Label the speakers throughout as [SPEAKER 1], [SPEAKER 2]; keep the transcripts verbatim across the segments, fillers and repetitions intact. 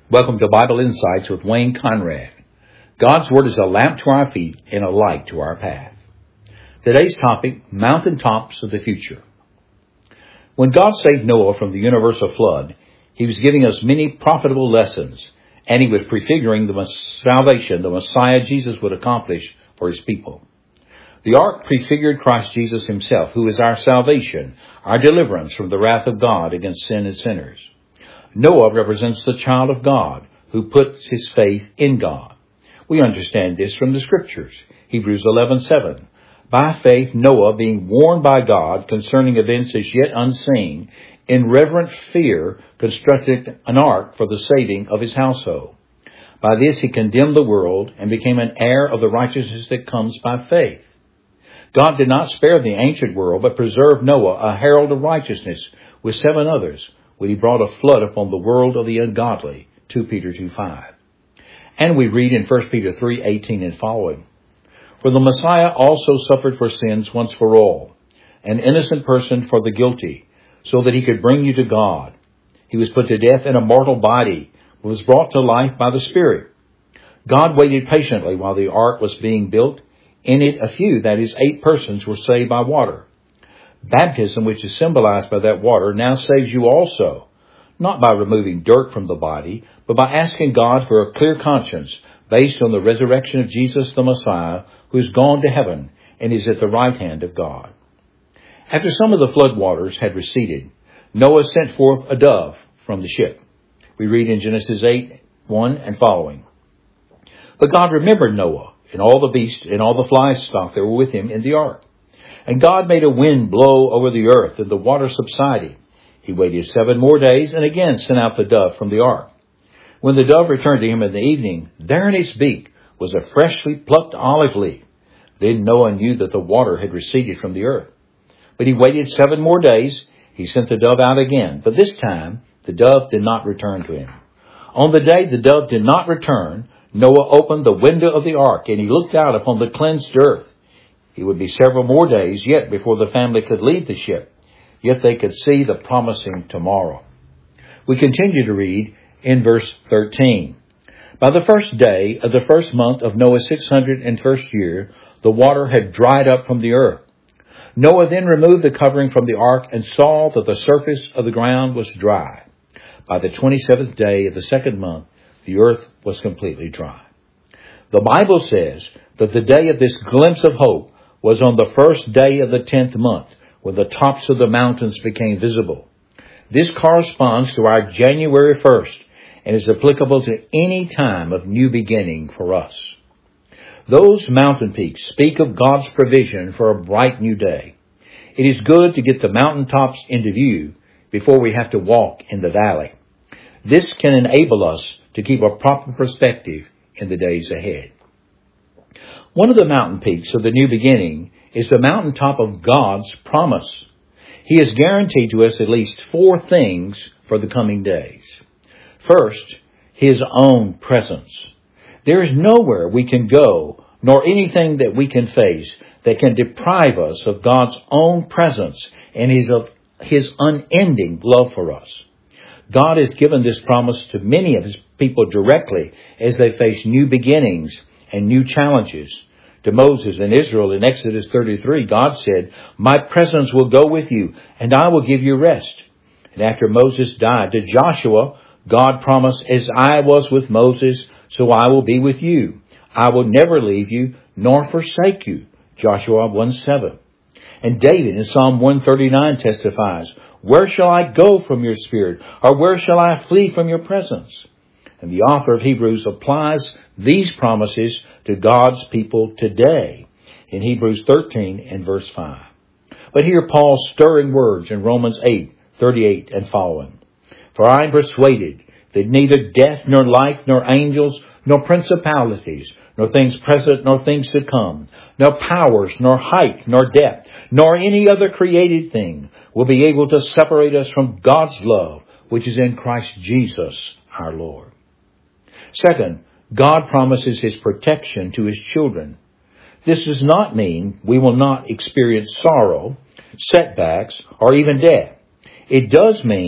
[SPEAKER 1] Welcome to Bible Insights with Wayne Conrad. God's Word is a lamp to our feet and a light to our path. Today's topic, mountaintops of the future. When God saved Noah from the universal flood, He was giving us many profitable lessons, and He was prefiguring the salvation the Messiah Jesus would accomplish for His people. The ark prefigured Christ Jesus Himself, who is our salvation, our deliverance from the wrath of God against sin and sinners. Noah represents the child of God who puts his faith in God. We understand this from the Scriptures. Hebrews eleven seven. By faith, Noah, being warned by God concerning events as yet unseen, in reverent fear constructed an ark for the saving of his household. By this he condemned the world and became an heir of the righteousness that comes by faith. God did not spare the ancient world, but preserved Noah, a herald of righteousness, with seven others, when He brought a flood upon the world of the ungodly, Second Peter two five. And we read in First Peter three eighteen and following, For the Messiah also suffered for sins once for all, an innocent person for the guilty, so that He could bring you to God. He was put to death in a mortal body, but was brought to life by the Spirit. God waited patiently while the ark was being built. In it, a few, that is, eight persons, were saved by water. Baptism, which is symbolized by that water, now saves you also, not by removing dirt from the body, but by asking God for a clear conscience based on the resurrection of Jesus the Messiah, who is gone to heaven and is at the right hand of God. After some of the flood waters had receded, Noah sent forth a dove from the ship. We read in Genesis eight one and following. But God remembered Noah and all the beasts and all the livestock that were with him in the ark. And God made a wind blow over the earth, and the water subsided. He waited seven more days, and again sent out the dove from the ark. When the dove returned to him in the evening, there in its beak was a freshly plucked olive leaf. Then Noah knew that the water had receded from the earth. But he waited seven more days. He sent the dove out again, but this time the dove did not return to him. On the day the dove did not return, Noah opened the window of the ark, and he looked out upon the cleansed earth. It would be several more days yet before the family could leave the ship, yet they could see the promising tomorrow. We continue to read in verse thirteen. By the first day of the first month of Noah's six hundred first year, the water had dried up from the earth. Noah then removed the covering from the ark and saw that the surface of the ground was dry. By the twenty-seventh day of the second month, the earth was completely dry. The Bible says that the day of this glimpse of hope was on the first day of the tenth month, when the tops of the mountains became visible. This corresponds to our January first and is applicable to any time of new beginning for us. Those mountain peaks speak of God's provision for a bright new day. It is good to get the mountaintops into view before we have to walk in the valley. This can enable us to keep a proper perspective in the days ahead. One of the mountain peaks of the new beginning is the mountaintop of God's promise. He has guaranteed to us at least four things for the coming days. First, His own presence. There is nowhere we can go, nor anything that we can face that can deprive us of God's own presence and His, of His unending love for us. God has given this promise to many of His people directly as they face new beginnings and new challenges. To Moses and Israel in Exodus thirty-three, God said, My presence will go with you, and I will give you rest. And after Moses died, to Joshua, God promised, As I was with Moses, so I will be with you. I will never leave you, nor forsake you. Joshua one seven. And David in Psalm one thirty-nine testifies, Where shall I go from your spirit? Or where shall I flee from your presence? And the author of Hebrews applies these promises to God's people today in Hebrews thirteen and verse five. But hear Paul's stirring words in Romans eight thirty-eight and following. For I am persuaded that neither death, nor life, nor angels, nor principalities, nor things present, nor things to come, nor powers, nor height, nor depth, nor any other created thing will be able to separate us from God's love, which is in Christ Jesus our Lord. Second, God promises His protection to His children. This does not mean we will not experience sorrow, setbacks, or even death. It does mean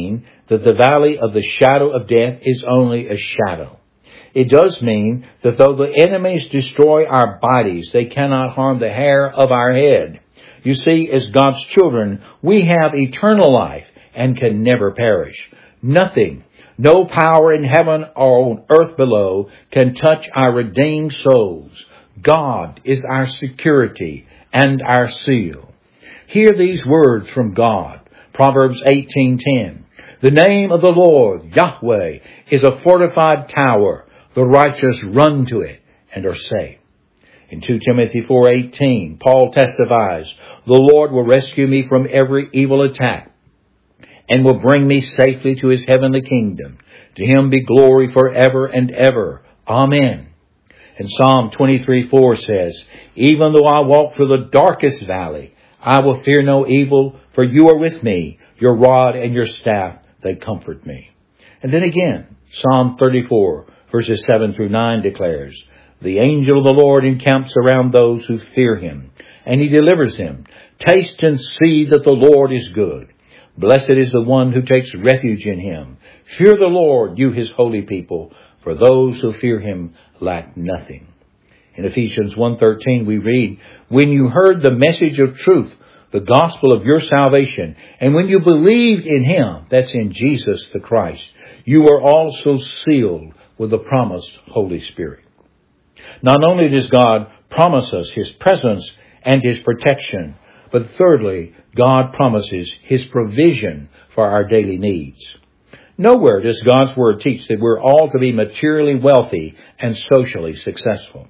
[SPEAKER 1] that the valley of the shadow of death is only a shadow. It does mean that though the enemies destroy our bodies, they cannot harm the hair of our head. You see, as God's children, we have eternal life and can never perish. Nothing, no power in heaven or on earth below can touch our redeemed souls. God is our security and our seal. Hear these words from God. Proverbs eighteen ten. The name of the Lord, Yahweh, is a fortified tower. The righteous run to it and are safe. In Second Timothy four eighteen, Paul testifies, the Lord will rescue me from every evil attack and will bring me safely to his heavenly kingdom. To him be glory forever and ever. Amen. And Psalm twenty-three four says, even though I walk through the darkest valley, I will fear no evil, for you are with me. Your rod and your staff, they comfort me. And then again, Psalm thirty-four, verses seven through nine declares, the angel of the Lord encamps around those who fear him, and he delivers them. Taste and see that the Lord is good. Blessed is the one who takes refuge in him. Fear the Lord, you his holy people, for those who fear him lack nothing. In Ephesians one thirteen we read, when you heard the message of truth, the gospel of your salvation, and when you believed in him, that's in Jesus the Christ, you were also sealed with the promised Holy Spirit. Not only does God promise us his presence and his protection, but thirdly, God promises his provision for our daily needs. Nowhere does God's word teach that we're all to be materially wealthy and socially successful.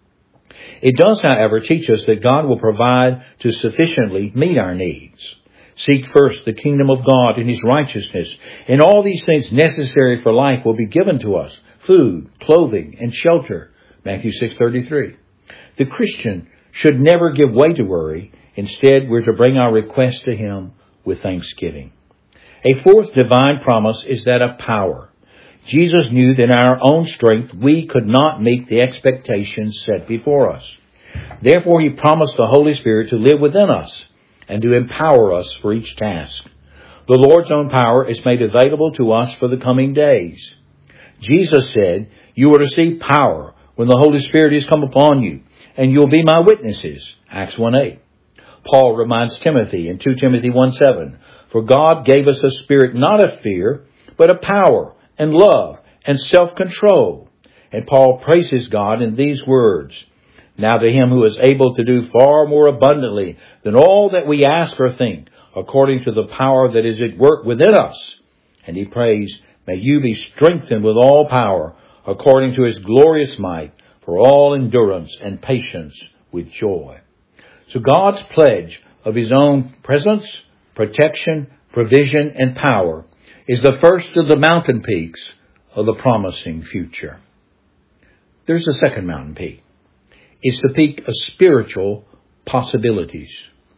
[SPEAKER 1] It does, however, teach us that God will provide to sufficiently meet our needs. Seek first the kingdom of God and his righteousness, and all these things necessary for life will be given to us: food, clothing, and shelter. Matthew six thirty-three. The Christian should never give way to worry. Instead, we're to bring our requests to him with thanksgiving. A fourth divine promise is that of power. Jesus knew that in our own strength we could not meet the expectations set before us. Therefore, he promised the Holy Spirit to live within us and to empower us for each task. The Lord's own power is made available to us for the coming days. Jesus said, you will receive power when the Holy Spirit has come upon you, and you'll be my witnesses. Acts one eight. Paul reminds Timothy in Second Timothy one seven, for God gave us a spirit not of fear, but of power and love and self-control. And Paul praises God in these words, now to him who is able to do far more abundantly than all that we ask or think, according to the power that is at work within us. And he prays, may you be strengthened with all power, according to his glorious might, for all endurance and patience with joy. So God's pledge of his own presence, protection, provision, and power is the first of the mountain peaks of the promising future. There's a second mountain peak. It's the peak of spiritual possibilities.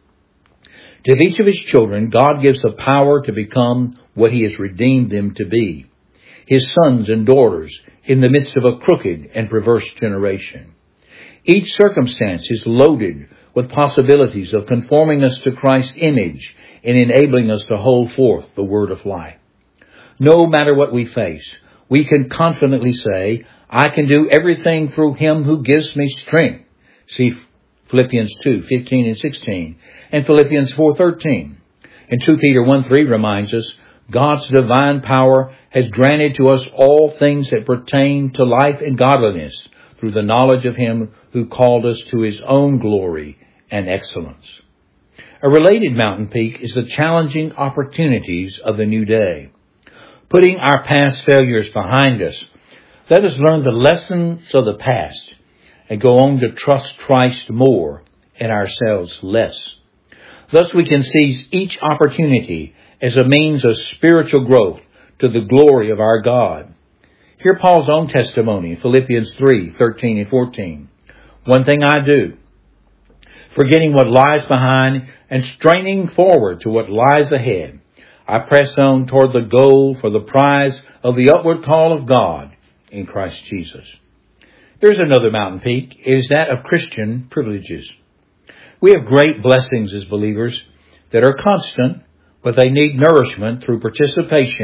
[SPEAKER 1] To each of his children, God gives the power to become what he has redeemed them to be, his sons and daughters in the midst of a crooked and perverse generation. Each circumstance is loaded with possibilities of conforming us to Christ's image and enabling us to hold forth the word of life. No matter what we face, we can confidently say, I can do everything through him who gives me strength. See Philippians two fifteen and sixteen, and Philippians four thirteen. And Second Peter one three reminds us, God's divine power has granted to us all things that pertain to life and godliness through the knowledge of him who called us to his own glory and excellence. A related mountain peak is the challenging opportunities of the new day. Putting our past failures behind us, let us learn the lessons of the past and go on to trust Christ more and ourselves less. Thus we can seize each opportunity as a means of spiritual growth to the glory of our God. Hear Paul's own testimony in Philippians three thirteen and fourteen. One thing I do, forgetting what lies behind and straining forward to what lies ahead, I press on toward the goal for the prize of the upward call of God in Christ Jesus. There's another mountain peak. It is that of Christian privileges. We have great blessings as believers that are constant, but they need nourishment through participation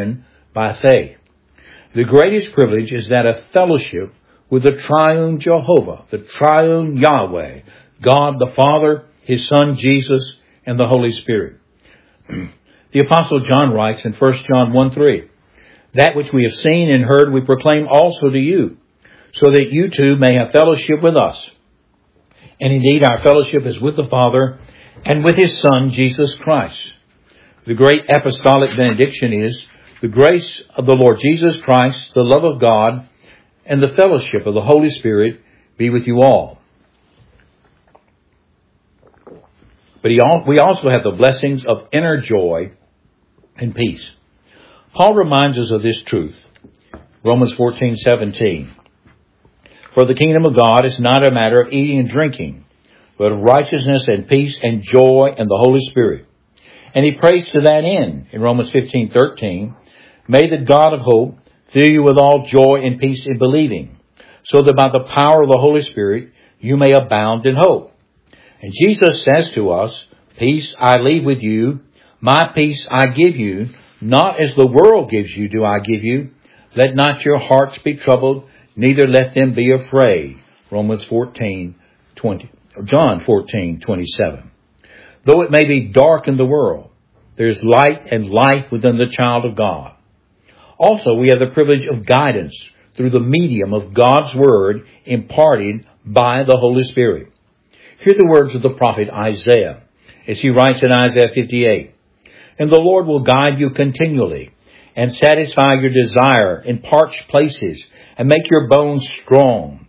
[SPEAKER 1] by faith. The greatest privilege is that of fellowship with the triune Jehovah, the triune Yahweh, God the Father, His Son Jesus, and the Holy Spirit. The Apostle John writes in First John one three, "That which we have seen and heard we proclaim also to you, so that you too may have fellowship with us. And indeed our fellowship is with the Father and with His Son, Jesus Christ." The great apostolic benediction is, "The grace of the Lord Jesus Christ, the love of God, and the fellowship of the Holy Spirit be with you all." But he al- we also have the blessings of inner joy and peace. Paul reminds us of this truth. Romans fourteen seventeen. "For the kingdom of God is not a matter of eating and drinking, but of righteousness and peace and joy in the Holy Spirit." And he prays to that end in Romans fifteen thirteen. "May the God of hope fill you with all joy and peace in believing, so that by the power of the Holy Spirit you may abound in hope." And Jesus says to us, "Peace I leave with you, my peace I give you, not as the world gives you do I give you. Let not your hearts be troubled, neither let them be afraid." Romans fourteen twenty, John fourteen twenty-seven. Though it may be dark in the world, there is light and life within the child of God. Also, we have the privilege of guidance through the medium of God's Word imparted by the Holy Spirit. Hear the words of the prophet Isaiah as he writes in Isaiah fifty-eight, "And the Lord will guide you continually and satisfy your desire in parched places and make your bones strong.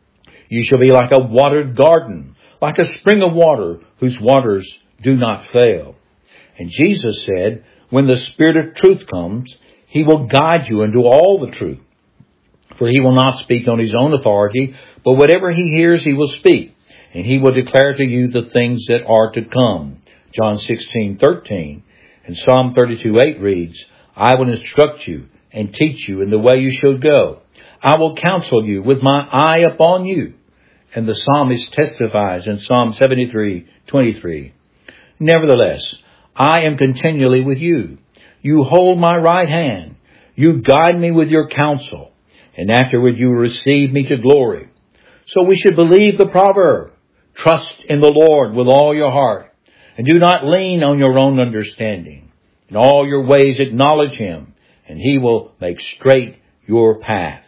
[SPEAKER 1] You shall be like a watered garden, like a spring of water whose waters do not fail." And Jesus said, "When the Spirit of truth comes, He will guide you into all the truth. For He will not speak on His own authority, but whatever He hears He will speak, and He will declare to you the things that are to come." John sixteen thirteen. And Psalm thirty-two eight reads, "I will instruct you and teach you in the way you should go. I will counsel you with my eye upon you." And the psalmist testifies in Psalm seventy-three twenty-three, "Nevertheless, I am continually with you. You hold my right hand. You guide me with your counsel, and afterward you will receive me to glory." So we should believe the proverb, "Trust in the Lord with all your heart, and do not lean on your own understanding. In all your ways acknowledge Him, and He will make straight your path."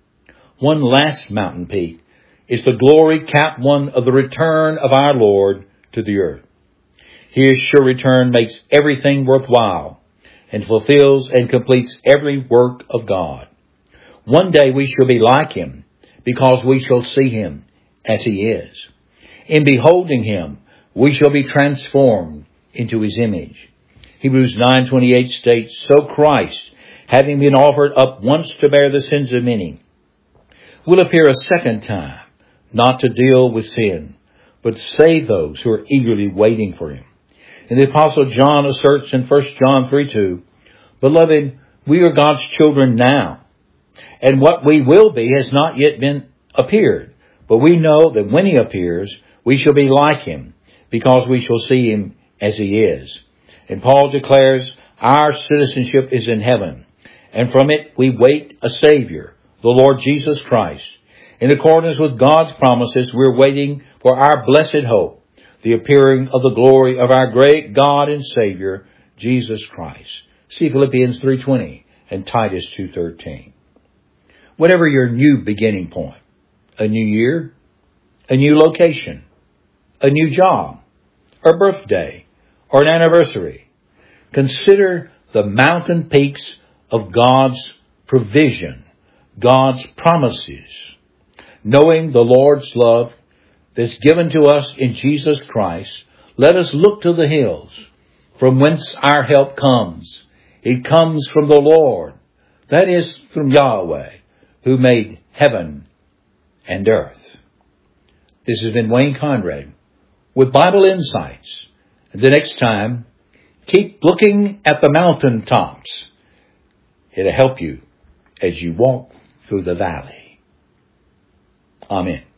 [SPEAKER 1] One last mountain peak is the glory-capped one of the return of our Lord to the earth. His sure return makes everything worthwhile and fulfills and completes every work of God. One day we shall be like Him, because we shall see Him as He is. In beholding Him, we shall be transformed into His image. Hebrews nine twenty-eight states, "So Christ, having been offered up once to bear the sins of many, will appear a second time, not to deal with sin, but to save those who are eagerly waiting for Him." And the Apostle John asserts in First John three two, "Beloved, we are God's children now, and what we will be has not yet been appeared. But we know that when He appears, we shall be like Him, because we shall see Him as He is." And Paul declares, our citizenship is in heaven, and from it we wait a Savior, the Lord Jesus Christ. In accordance with God's promises, we're waiting for our blessed hope, the appearing of the glory of our great God and Savior, Jesus Christ. See Philippians three twenty and Titus two thirteen. Whatever your new beginning point, a new year, a new location, a new job, or birthday, or an anniversary, consider the mountain peaks of God's provision, God's promises. Knowing the Lord's love that's given to us in Jesus Christ, let us look to the hills, from whence our help comes. It comes from the Lord, that is, from Yahweh, who made heaven and earth. This has been Wayne Conrad with Bible Insights. And the next time, keep looking at the mountaintops. It'll help you as you walk through the valley. Amen.